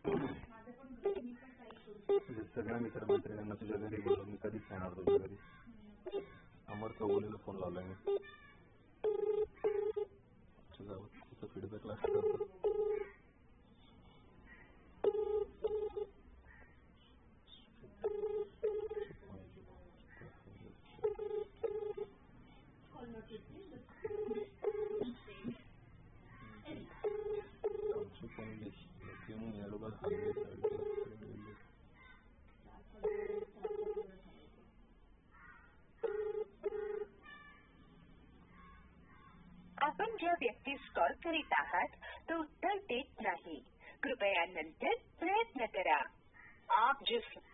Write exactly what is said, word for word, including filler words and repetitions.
सगळ्या मित्रमैत्रिणींना तुझ्या घरी बोलून मी कधीच येणार तुझ्या घरी. अमर कवलीला फोन लावलाय मी. तुझा फीडबॅक लक्ष करतो. आपण ज्या व्यक्तीस कॉल करीत आहात तो उत्तर देत नाही. कृपया नंतर प्रयत्न करा. आप जिस